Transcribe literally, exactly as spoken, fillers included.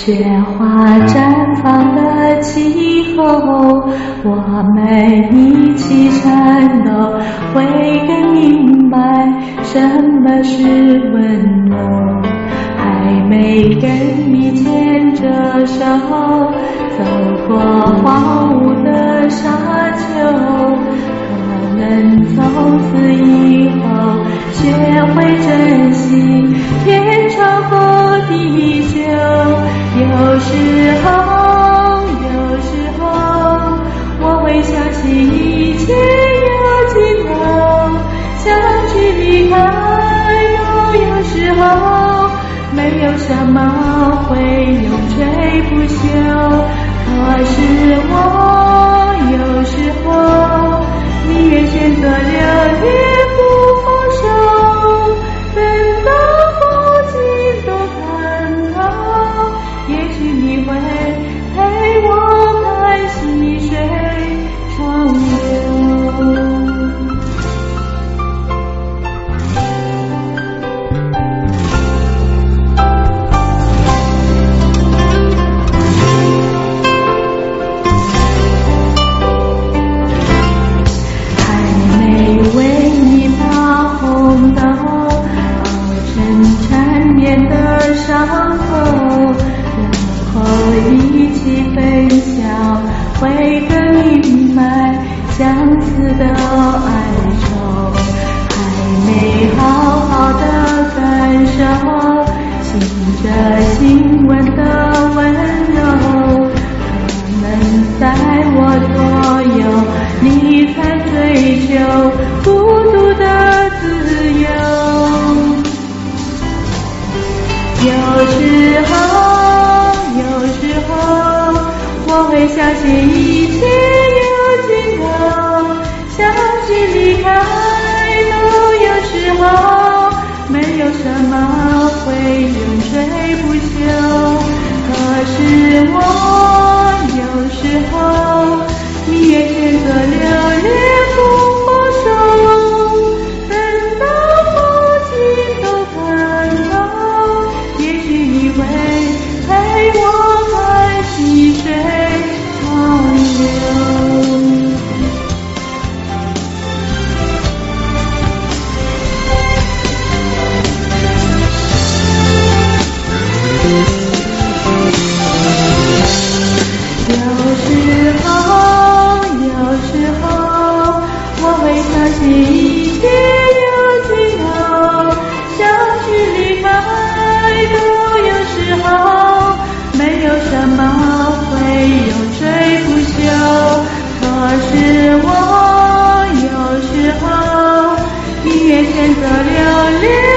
雪花绽放的气候，我们一起颤抖，会更明白什么是温柔。还没跟你牵着手，走过荒芜的沙丘，可能从此以后学会珍惜天长和地久。有时候，有时候，我会相信一切有尽头，想去离开都有时候，没有什么会永垂不朽。可是我有时候宁愿选择留恋不放手，等到风景都看透，也许你会陪我看细水长流。伤口，然后一起分享，会更明白相似的哀愁。还没好好的感受，亲着亲吻的温柔，可能在我左右，你才追求孤独的自由。有时候，有时候，我会相信一切有尽头，想去离开都有时候，没有什么会永垂不朽。可是我有时候宁愿选择留恋不放手，等到风景都看透，你会陪我看细水长流。有时候，有时候，我会相信一切有尽头，想去离开都有时候，没有什么会永垂不朽。可是我有时候宁愿选择留恋